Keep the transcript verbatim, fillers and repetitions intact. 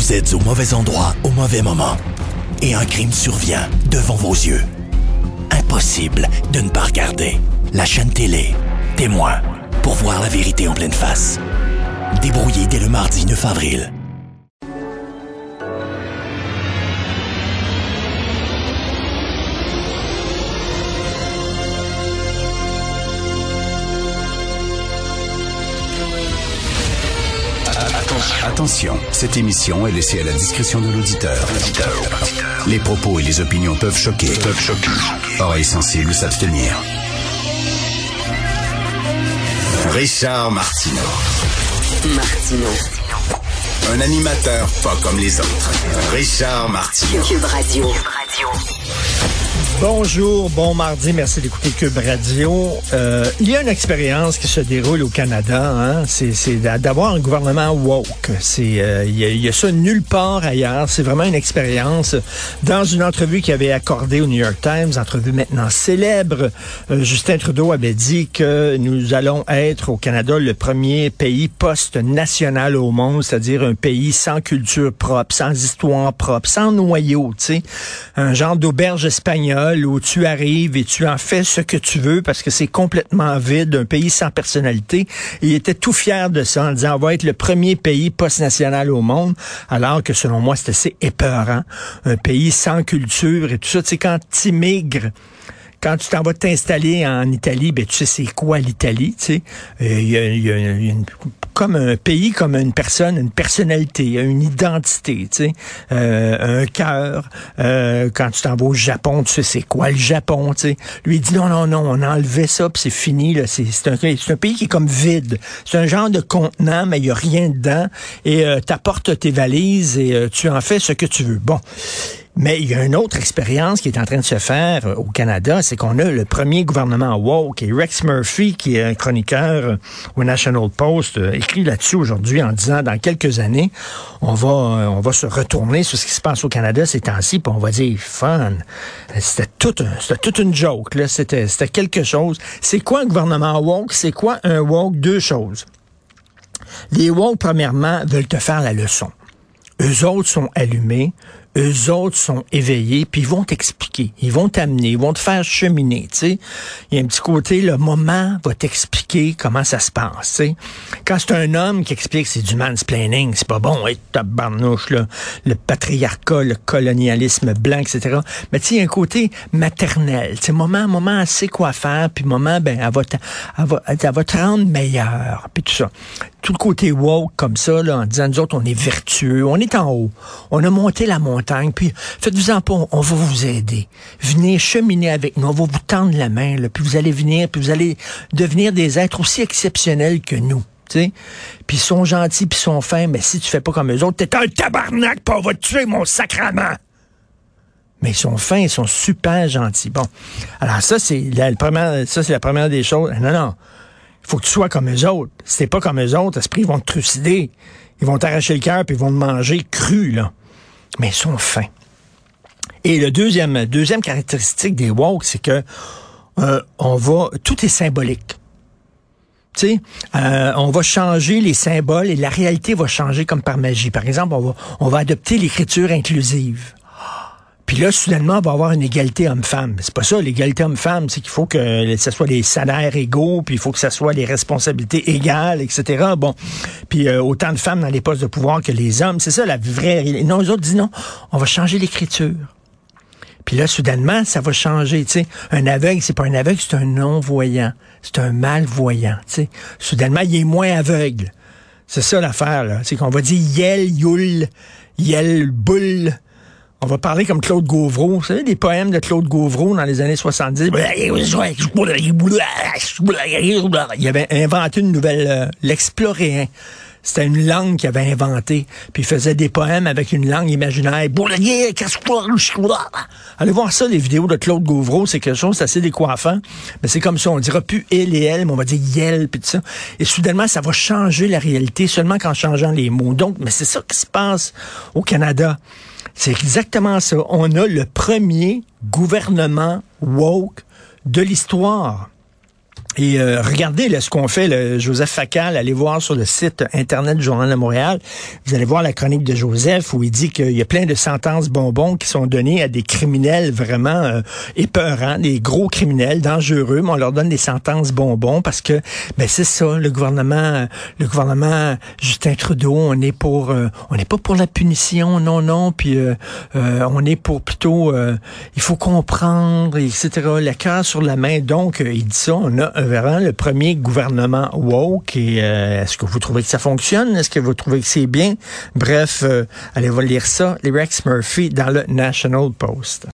Vous êtes au mauvais endroit au mauvais moment. Et un crime survient devant vos yeux. Impossible de ne pas regarder. La chaîne télé, Témoin, pour voir la vérité en pleine face. Débrouillé dès le mardi neuf avril. Attention, cette émission est laissée à la discrétion de l'auditeur. Les propos et les opinions peuvent choquer. Peuvent choquer. Oreilles sensibles s'abstenir. Richard Martineau. Martineau. Un animateur pas comme les autres. Richard Martineau. Cube Radio. Bonjour, bon mardi, merci d'écouter Cube Radio. Euh, il y a une expérience qui se déroule au Canada, hein, c'est, c'est d'avoir un gouvernement woke. C'est, euh, il y a, il y a ça nulle part ailleurs. C'est vraiment une expérience. Dans une entrevue qu'il avait accordée au New York Times, entrevue maintenant célèbre, euh, Justin Trudeau avait dit que nous allons être au Canada le premier pays post-national au monde, c'est-à-dire un pays sans culture propre, sans histoire propre, sans noyau, tu sais, un genre d'auberge espagnole où tu arrives et tu en fais ce que tu veux parce que c'est complètement vide, un pays sans personnalité. Et il était tout fier de ça en disant on va être le premier pays post-national au monde, alors que selon moi c'était assez épeurant. Un pays sans culture et tout ça. Tu sais, quand tu immigres, quand tu t'en vas t'installer en Italie, ben tu sais c'est quoi l'Italie, tu sais. Il y a, y a, y a une, comme un pays, comme une personne, une personnalité, une identité, tu sais, euh, un cœur. Euh, quand tu t'en vas au Japon, tu sais c'est quoi le Japon, tu sais. Lui il dit non non non, on a enlevé ça puis c'est fini là. C'est, c'est un c'est un pays qui est comme vide. C'est un genre de contenant mais il y a rien dedans et euh, t'apportes tes valises et euh, tu en fais ce que tu veux. Bon. Mais il y a une autre expérience qui est en train de se faire au Canada, c'est qu'on a le premier gouvernement woke. Et Rex Murphy, qui est un chroniqueur au National Post, écrit là-dessus aujourd'hui en disant dans quelques années, on va on va se retourner sur ce qui se passe au Canada ces temps-ci, puis on va dire fun. C'était tout un, c'était toute une joke là. C'était c'était quelque chose. C'est quoi un gouvernement woke? C'est quoi un woke? Deux choses. Les woke, premièrement, veulent te faire la leçon. Eux autres sont allumés. Eux autres sont éveillés, puis ils vont t'expliquer, ils vont t'amener, ils vont te faire cheminer, tu sais. Il y a un petit côté, le moment va t'expliquer comment ça se passe, tu sais. Quand c'est un homme qui explique, c'est du mansplaining, c'est pas bon, hey, tabarnouche, là, le patriarcat, le colonialisme blanc, et cetera. Mais tu sais, il y a un côté maternel, tu sais, moment, moment, elle sait quoi faire, puis moment, ben, elle va, t- elle va, elle va te rendre meilleur, puis tout ça. Tout le côté woke comme ça, là, en disant, nous autres, on est vertueux, on est en haut, on a monté la montagne, puis faites-vous-en pas, on va vous aider. Venez cheminer avec nous, on va vous tendre la main, là, puis vous allez venir, puis vous allez devenir des êtres aussi exceptionnels que nous, tu sais. Puis ils sont gentils, puis ils sont fins, mais si tu fais pas comme eux autres, t'es un tabarnak, puis on va te tuer, mon sacrement! Mais ils sont fins, ils sont super gentils. Bon, alors ça, c'est la, la première, ça, c'est la première des choses. Non, non. Il faut que tu sois comme eux autres. Si t'es pas comme eux autres, à ce prix, ils vont te trucider. Ils vont t'arracher le cœur puis ils vont te manger cru, là. Mais ils sont fins. Et le deuxième, deuxième caractéristique des woke, c'est que euh, on va, tout est symbolique. Tu sais, euh, on va changer les symboles et la réalité va changer comme par magie. Par exemple, on va, on va adopter l'écriture inclusive. Puis là, soudainement, on va avoir une égalité homme-femme. C'est pas ça, l'égalité homme-femme, c'est qu'il faut que ce soit les salaires égaux, puis il faut que ce soit les responsabilités égales, et cetera. Bon, puis euh, autant de femmes dans les postes de pouvoir que les hommes, c'est ça la vraie réalité. Non, les autres disent non, on va changer l'écriture. Puis là, soudainement, ça va changer, tu sais. Un aveugle, c'est pas un aveugle, c'est un non-voyant. C'est un malvoyant, tu sais. Soudainement, il est moins aveugle. C'est ça l'affaire, là. C'est qu'on va dire yel, youl, yel, boule. On va parler comme Claude Gauvreau. Vous savez, des poèmes de Claude Gauvreau dans les années soixante-dix. Il avait inventé une nouvelle... Euh, l'exploréen. C'était une langue qu'il avait inventée. Puis il faisait des poèmes avec une langue imaginaire. Allez voir ça, les vidéos de Claude Gauvreau. C'est quelque chose d'assez décoiffant. Mais c'est comme ça. On dira plus « il » et « elle », mais on va dire « yel », puis tout ça. Et soudainement, ça va changer la réalité seulement qu'en changeant les mots. Donc, mais c'est ça qui se passe au Canada. C'est exactement ça. On a le premier gouvernement woke de l'histoire. Et euh, regardez là, ce qu'on fait, là, Joseph Facal, allez voir sur le site Internet du Journal de Montréal, vous allez voir la chronique de Joseph où il dit qu'il y a plein de sentences bonbons qui sont données à des criminels vraiment euh, épeurants, des gros criminels, dangereux, mais on leur donne des sentences bonbons parce que, ben c'est ça, le gouvernement, le gouvernement Justin Trudeau, on est pour, euh, on n'est pas pour la punition, non, non, puis euh, euh, on est pour plutôt, euh, il faut comprendre, et cetera, le cœur sur la main, donc euh, il dit ça, on a un vraiment le premier gouvernement woke. Et euh, est-ce que vous trouvez que ça fonctionne? Est-ce que vous trouvez que c'est bien? Bref, euh, allez voir lire ça, les Rex Murphy dans le National Post.